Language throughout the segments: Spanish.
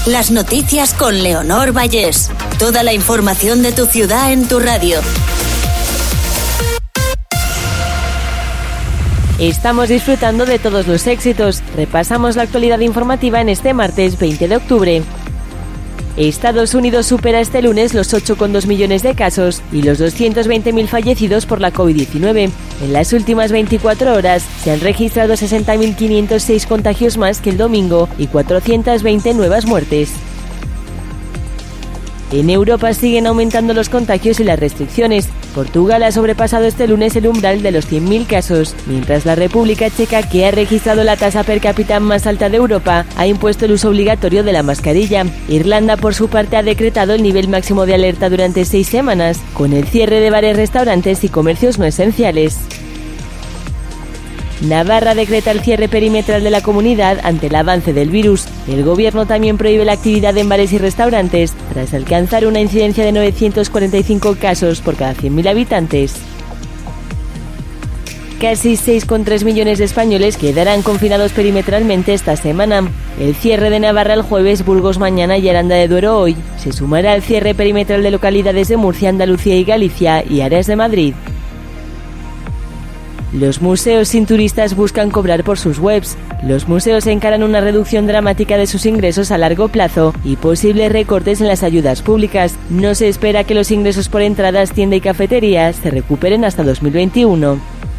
Las noticias con Leonor Vallés. Toda la información de tu ciudad en tu radio. Estamos disfrutando de todos los éxitos. Repasamos la actualidad informativa en este martes 20 de octubre. Estados Unidos supera este lunes los 8,2 millones de casos y los 220.000 fallecidos por la COVID-19. En las últimas 24 horas se han registrado 60.506 contagios más que el domingo y 420 nuevas muertes. En Europa siguen aumentando los contagios y las restricciones. Portugal ha sobrepasado este lunes el umbral de los 100.000 casos, mientras la República Checa, que ha registrado la tasa per cápita más alta de Europa, ha impuesto el uso obligatorio de la mascarilla. Irlanda, por su parte, ha decretado el nivel máximo de alerta durante 6 semanas, con el cierre de bares, restaurantes y comercios no esenciales. Navarra decreta el cierre perimetral de la comunidad ante el avance del virus. El gobierno también prohíbe la actividad en bares y restaurantes, tras alcanzar una incidencia de 945 casos por cada 100.000 habitantes. Casi 6,3 millones de españoles quedarán confinados perimetralmente esta semana. El cierre de Navarra el jueves, Burgos mañana y Aranda de Duero hoy se sumará al cierre perimetral de localidades de Murcia, Andalucía y Galicia y áreas de Madrid. Los museos sin turistas buscan cobrar por sus webs. Los museos encaran una reducción dramática de sus ingresos a largo plazo y posibles recortes en las ayudas públicas. No se espera que los ingresos por entradas, tienda y cafeterías se recuperen hasta 2021.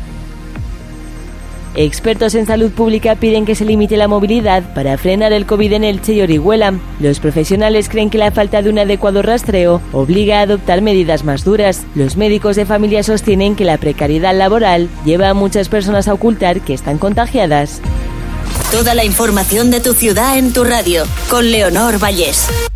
Expertos en salud pública piden que se limite la movilidad para frenar el COVID en Elche y Orihuela. Los profesionales creen que la falta de un adecuado rastreo obliga a adoptar medidas más duras. Los médicos de familia sostienen que la precariedad laboral lleva a muchas personas a ocultar que están contagiadas. Toda la información de tu ciudad en tu radio, con Leonor Vallés.